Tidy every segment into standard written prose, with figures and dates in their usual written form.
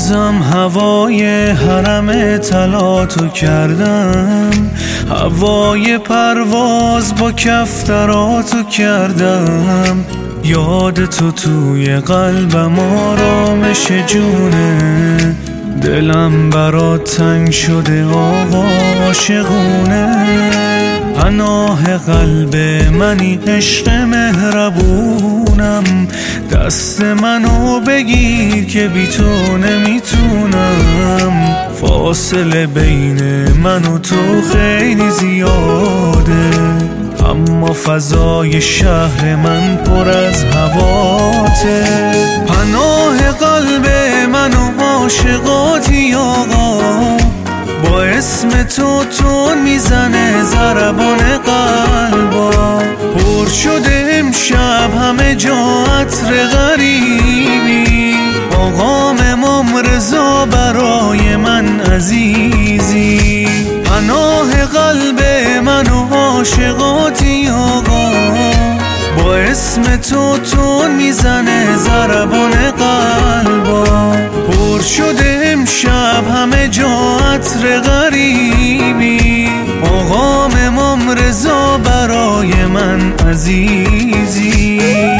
بازم هوای حرم طلا تو کردم، هوای پرواز با کفتراتو کردم. یاد تو توی قلبم آرامش جونه، دلم برات تنگ شده آقا عاشقونه. پناه قلب منی عشق مهربونم، دست منو بگیر که بی تو نمیتونم. فاصله بین من و تو خیلی زیاده، اما فضای شهر من پر از هواته. پناه قلب من و عاشقاتی آقا، با اسم تو تون میزنه ضربان قلبا. پر شده امشب همه جا عطر غریبی، آقام امام رضا برای من عزیزی. پناه قلب من و عاشقاتی آقا، با اسم تو تون میزنه ضربان قلبا. پر شده امشب همه جا عطر غریبی، آقام امام رضا برای من عزیزی.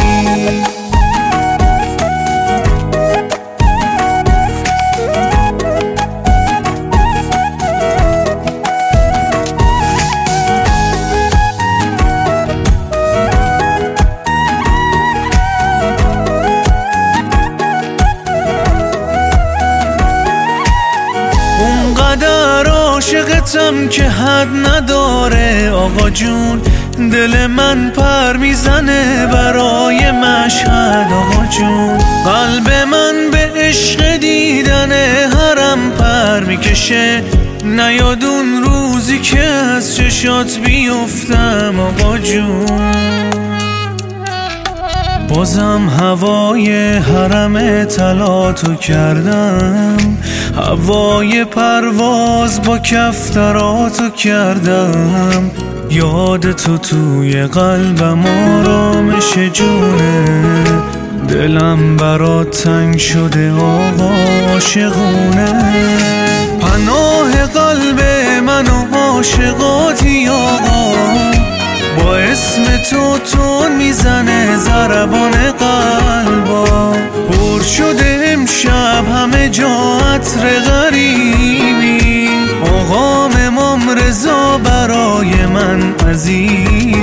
اونقدر عاشقتم که حد نداره آقا جون. دل من پر میزنه برای مشهد آقا جون. قلب من به عشق دیدن حرم پر میکشه، نیاد اون روزی که از چشات بیفتم آقا جون. بازم هوای حرم طلا تو کردم، هوای پرواز با کفتراتو کردم. یاد تو توی قلبم آرامش جونه، دلم برات تنگ شده آقا عاشقونه. پناه قلب من و عاشقاتی آقا، با اسم تو تون میزنه ضربان قلبا. پر شده امشب همه جا عطر غریبی، آقام امام رضا برای من عزیز.